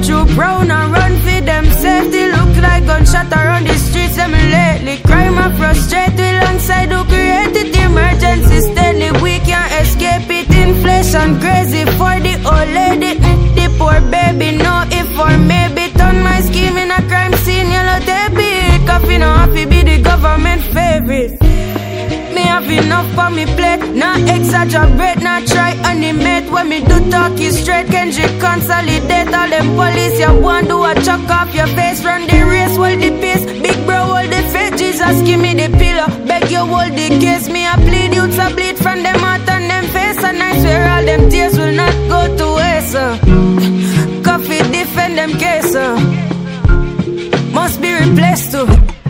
through brown and run for them safety. Look like gunshot around the streets them lately. Crime and frustrate alongside who created the emergency steadily. We can't escape it. Inflation crazy for the old lady. The poor baby no if or maybe turn my scheme in a crime scene. Yellow tape it. Coffee no happy be the government favorite. Me have enough on me plate. Not exaggerate, not try animate. When me do talk is straight. Kendrick consolidate. All them police you want do a chuck off your face. Run the race, hold the pace. Big bro hold the faith. Jesus give me the pillow. Beg you hold the case. Me a bleed, youths a bleed from them heart and them face. And I swear all them tears will not go to waste. Coffee defend them case. Must be replaced too.